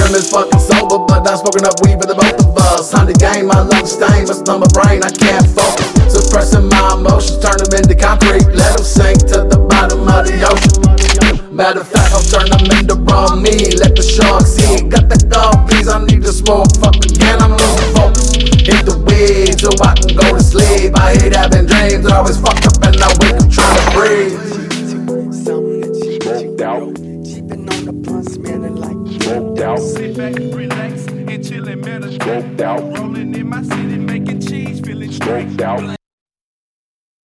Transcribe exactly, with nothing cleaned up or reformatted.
him is fucking sober, but I'm smoking up weed for the both of us. On the game, my lungs stain, but on my brain, I can't focus. Suppressing my emotions, turn them into concrete, let them sink to the bottom of the ocean. Matter of fact, I'll turn them into raw meat, let the sharks eat. Got the dog peas, I need to smoke, fuck again, I'm losing focus. Hit the weed so I can go to sleep. I hate having dreams that always fucked up and I wake up trying to breathe. Smoked out. Smoked out. Sit back, relax, and chill and meditate. Smoked out. Rolling in my city, making cheese, feeling straight. Smoked out.